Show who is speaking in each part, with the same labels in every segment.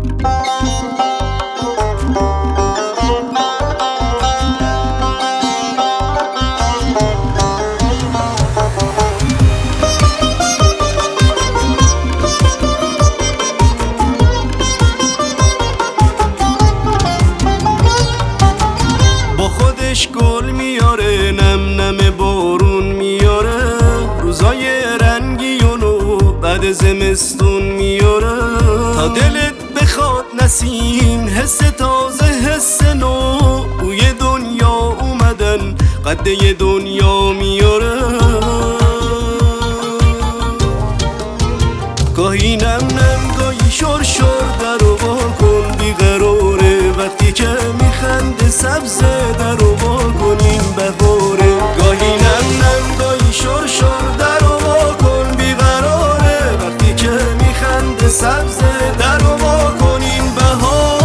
Speaker 1: گل میاره، نم نم بارون میاره، روزای رنگی و نو بعد زمستون میاره. تا دلت بخواد نسیم، حس تازه حس نو، بوی دنیا اومدن قده دنیا میاره. گاهی نم نم گاهی شر شر درو وا کن، بیقراره وقتی که میخنده سبزه درو وا کن این بهاره. گاهی نم نم گاهی شر شر درو وا کن، بیقراره وقتی که میخنده سبزه درو وا کن این بهاره.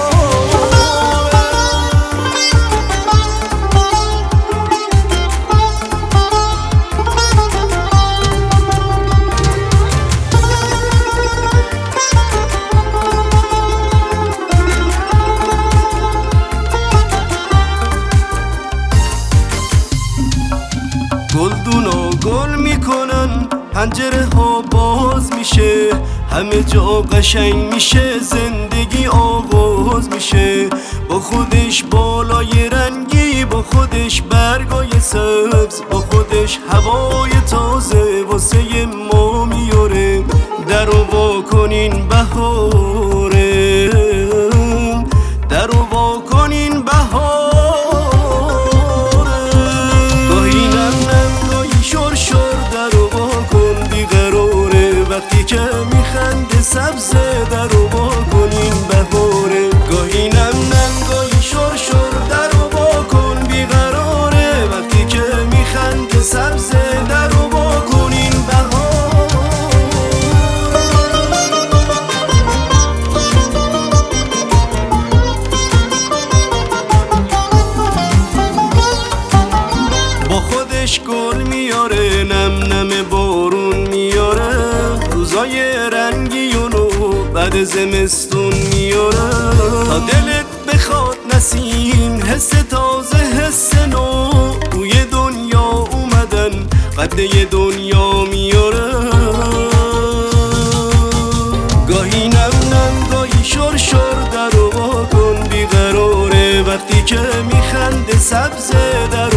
Speaker 1: گلدونا گل میکنن، پنجره ها باز میشه، همه جا قشنگ میشه، زندگی آغاز میشه. با خودش بالای رنگی، با خودش برگای سبز، با خودش هوای تازه واسه ما میاره. درو وا کنین بهاره، درو وا کنین بهاره. وقتی که میخنده سبزه درو وا کن این بهاره. گاهی نم نم گاهی شر شر درو وا کن، بیقراره وقتی که میخنده سبزه درو وا کن این بهاره. با خودش گل میاره، نم نم بارون میاره، روزای رنگی و نو بعد زمستون میاره. تا دلت بخواد نسیم، حس تازه حس نو، بوی دنیا اومدن قده دنیا میاره. گاهی نم نم گاهی شر شر درو وا کن، بیقراره وقتی که میخنده سبزه درو